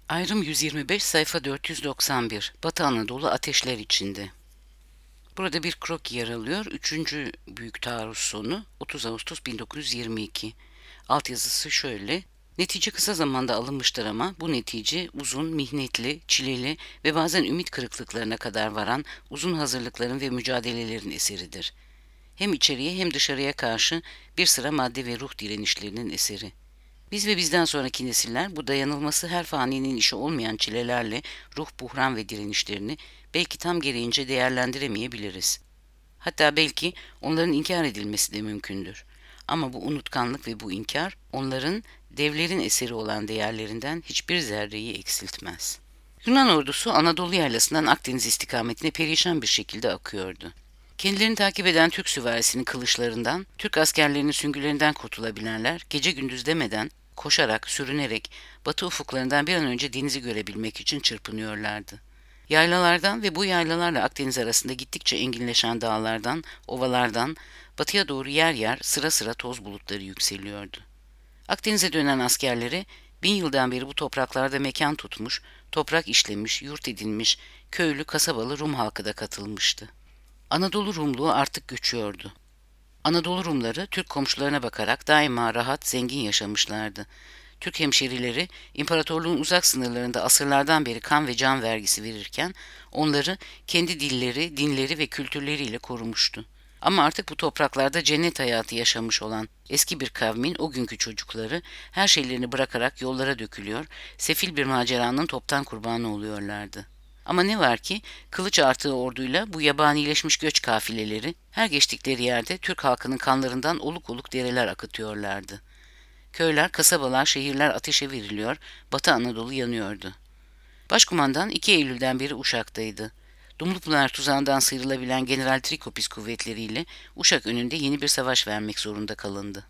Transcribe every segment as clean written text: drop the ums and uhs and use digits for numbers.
Ayrım 125 sayfa 491 Batı Anadolu ateşler içinde. Burada bir kroki yer alıyor. 3. Büyük Taarruz sonu 30 Ağustos 1922. Altyazısı şöyle. Netice kısa zamanda alınmıştır ama bu netice uzun, mihnetli, çileli ve bazen ümit kırıklıklarına kadar varan uzun hazırlıkların ve mücadelelerin eseridir. Hem içeriye hem dışarıya karşı bir sıra madde ve ruh direnişlerinin eseri. Biz ve bizden sonraki nesiller bu dayanılması her faninin işi olmayan çilelerle ruh buhran ve direnişlerini belki tam gereğince değerlendiremeyebiliriz. Hatta belki onların inkar edilmesi de mümkündür. Ama bu unutkanlık ve bu inkar onların devlerin eseri olan değerlerinden hiçbir zerreyi eksiltmez. Yunan ordusu Anadolu yaylasından Akdeniz istikametine perişan bir şekilde akıyordu. Kendilerini takip eden Türk süvarisinin kılıçlarından, Türk askerlerinin süngülerinden kurtulabilenler gece gündüz demeden, koşarak, sürünerek batı ufuklarından bir an önce denizi görebilmek için çırpınıyorlardı. Yaylalardan ve bu yaylalarla Akdeniz arasında gittikçe enginleşen dağlardan, ovalardan, batıya doğru yer yer sıra sıra toz bulutları yükseliyordu. Akdeniz'e dönen askerleri 1000 yıldan beri bu topraklarda mekan tutmuş, toprak işlemiş, yurt edinmiş, köylü, kasabalı Rum halkı da katılmıştı. Anadolu Rumluğu artık göçüyordu. Anadolu Rumları Türk komşularına bakarak daima rahat, zengin yaşamışlardı. Türk hemşerileri imparatorluğun uzak sınırlarında asırlardan beri kan ve can vergisi verirken onları kendi dilleri, dinleri ve kültürleriyle korumuştu. Ama artık bu topraklarda cennet hayatı yaşamış olan eski bir kavmin o günkü çocukları her şeylerini bırakarak yollara dökülüyor, sefil bir maceranın toptan kurbanı oluyorlardı. Ama ne var ki kılıç artığı orduyla bu yabanileşmiş göç kafileleri her geçtikleri yerde Türk halkının kanlarından oluk oluk dereler akıtıyorlardı. Köyler, kasabalar, şehirler ateşe veriliyor, Batı Anadolu yanıyordu. Başkumandan 2 Eylül'den beri Uşak'taydı. Dumlupınar tuzağından sıyrılabilen General Trikopis kuvvetleriyle Uşak önünde yeni bir savaş vermek zorunda kalındı.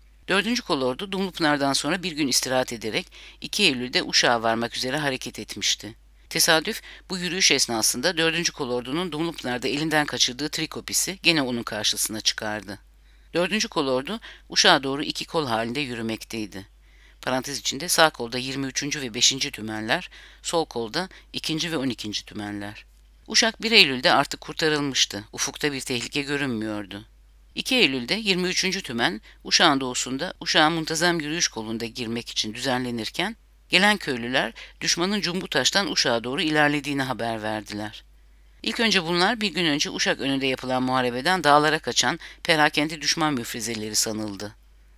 4. Kolordu Dumlupınar'dan sonra bir gün istirahat ederek 2 Eylül'de Uşak'a varmak üzere hareket etmişti. Tesadüf bu yürüyüş esnasında 4. Kolordu'nun Dumlupınar'da elinden kaçırdığı Trikopis'i gene onun karşısına çıkardı. 4. Kolordu Uşak'a doğru 2 kol halinde yürümekteydi. Parantez içinde sağ kolda 23. ve 5. tümenler, sol kolda 2. ve 12. tümenler. Uşak 1 Eylül'de artık kurtarılmıştı. Ufukta bir tehlike görünmüyordu. 2 Eylül'de 23. tümen Uşak'ın doğusunda Uşak'a muntazam yürüyüş kolunda girmek için düzenlenirken gelen köylüler düşmanın Cumbutaş'tan Uşak'a doğru ilerlediğini haber verdiler. İlk önce bunlar bir gün önce Uşak önünde yapılan muharebeden dağlara kaçan perakende düşman müfrezeleri sanıldı.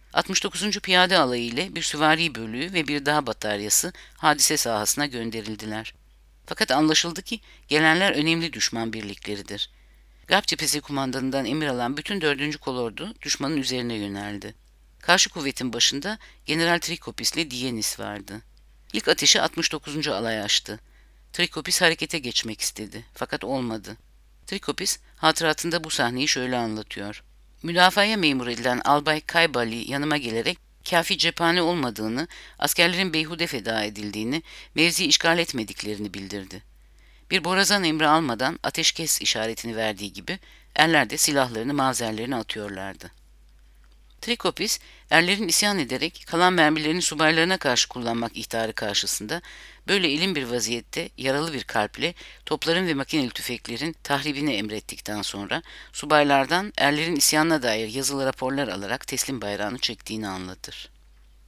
69. Piyade Alayı ile bir süvari bölüğü ve bir dağ bataryası hadise sahasına gönderildiler. Fakat anlaşıldı ki gelenler önemli düşman birlikleridir. Garp Cephesi kumandanından emir alan bütün 4. kolordu düşmanın üzerine yöneldi. Karşı kuvvetin başında General Trikopis ile Dienis vardı. İlk ateşi 69. alay açtı. Trikopis harekete geçmek istedi. Fakat olmadı. Trikopis hatıratında bu sahneyi şöyle anlatıyor. Müdafaya memur edilen Albay Kaybali yanıma gelerek kafi cephane olmadığını, askerlerin beyhude feda edildiğini, mevziyi işgal etmediklerini bildirdi. Bir borazan emri almadan ateşkes işaretini verdiği gibi erler de silahlarını mavzerlerine atıyorlardı. Trikopis, erlerin isyan ederek kalan mermilerini subaylarına karşı kullanmak ihtarı karşısında böyle elin bir vaziyette yaralı bir kalple topların ve makineli tüfeklerin tahribini emrettikten sonra subaylardan erlerin isyanına dair yazılı raporlar alarak teslim bayrağını çektiğini anlatır.